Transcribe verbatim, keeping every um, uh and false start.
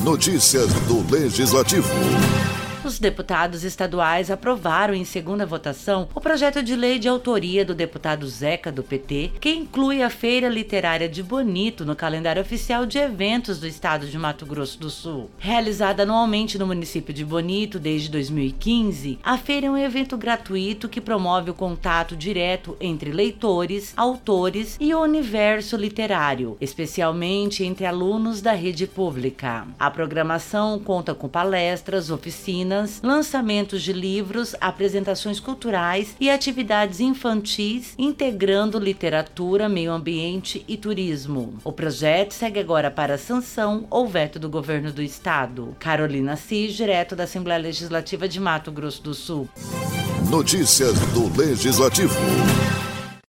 Notícias do Legislativo. Os deputados estaduais aprovaram em segunda votação o projeto de lei de autoria do deputado Zeca, do P T, que inclui a Feira Literária de Bonito no calendário oficial de eventos do estado de Mato Grosso do Sul. Realizada anualmente no município de Bonito desde dois mil e quinze, a feira é um evento gratuito que promove o contato direto entre leitores, autores e o universo literário, especialmente entre alunos da rede pública. A programação conta com palestras, oficinas, lançamentos de livros, apresentações culturais e atividades infantis, integrando literatura, meio ambiente e turismo. O projeto segue agora para a sanção ou veto do governo do estado. Carolina Cis, direto da Assembleia Legislativa de Mato Grosso do Sul. Notícias do Legislativo.